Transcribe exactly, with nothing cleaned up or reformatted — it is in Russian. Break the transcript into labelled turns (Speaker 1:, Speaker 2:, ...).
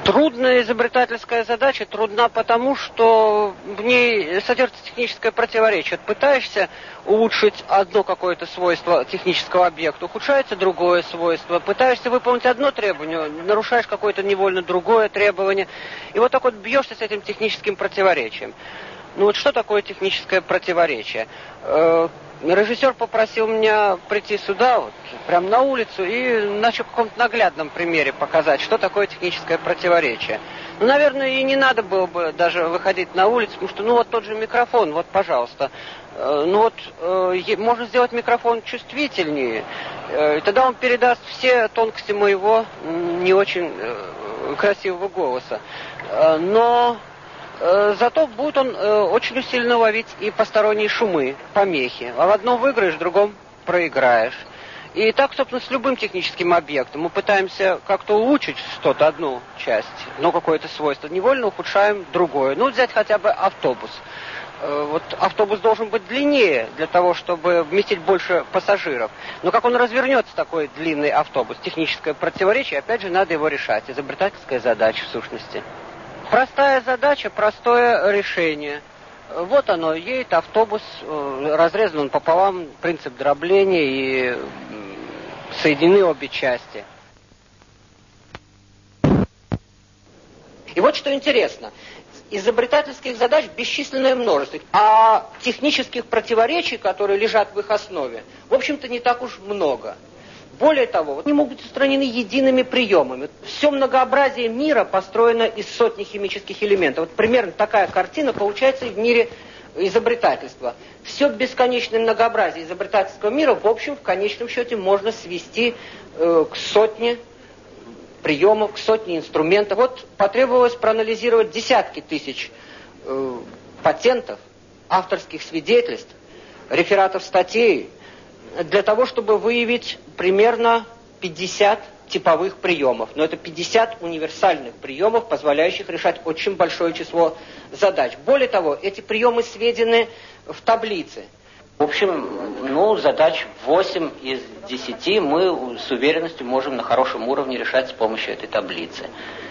Speaker 1: Трудная изобретательская задача трудна потому, что в ней содержится техническое противоречие. Пытаешься улучшить одно какое-то свойство технического объекта, ухудшается другое свойство. Пытаешься выполнить одно требование, нарушаешь какое-то невольно другое требование. И вот так вот бьешься с этим техническим противоречием. Ну вот что такое техническое противоречие? Режиссер попросил меня прийти сюда, вот, прямо на улицу, и начал в каком-то наглядном примере показать, что такое техническое противоречие. Ну, наверное, и не надо было бы даже выходить на улицу, потому что, ну, вот тот же микрофон, вот, пожалуйста. Э, ну, вот, э, можно сделать микрофон чувствительнее, э, и тогда он передаст все тонкости моего не очень э, красивого голоса. Э, но... Зато будет он э, очень усиленно ловить и посторонние шумы, помехи. А в одном выиграешь, в другом проиграешь. И так, собственно, с любым техническим объектом. Мы пытаемся как-то улучшить что-то, одну часть, но какое-то свойство. Невольно ухудшаем другое. Ну, взять хотя бы автобус. Э, вот автобус должен быть длиннее для того, чтобы вместить больше пассажиров. Но как он развернется, такой длинный автобус? Техническое противоречие, опять же, надо его решать. Изобретательская задача, в сущности. Простая задача, простое решение. Вот оно, едет автобус, разрезан он пополам, принцип дробления, и соединены обе части. И вот что интересно. Изобретательских задач бесчисленное множество, а технических противоречий, которые лежат в их основе, в общем-то, не так уж много. Более того, вот они могут быть устранены едиными приемами. Все многообразие мира построено из сотни химических элементов. Вот примерно такая картина получается и в мире изобретательства. Все бесконечное многообразие изобретательского мира, в общем, в конечном счете, можно свести э, к сотне приемов, к сотне инструментов. Вот потребовалось проанализировать десятки тысяч э, патентов, авторских свидетельств, рефератов статей, для того, чтобы выявить примерно пятьдесят типовых приемов. Но это пятьдесят универсальных приемов, позволяющих решать очень большое число задач. Более того, эти приемы сведены в таблице. В общем, ну, задач восемь из десяти мы с уверенностью можем на хорошем уровне решать с помощью этой таблицы.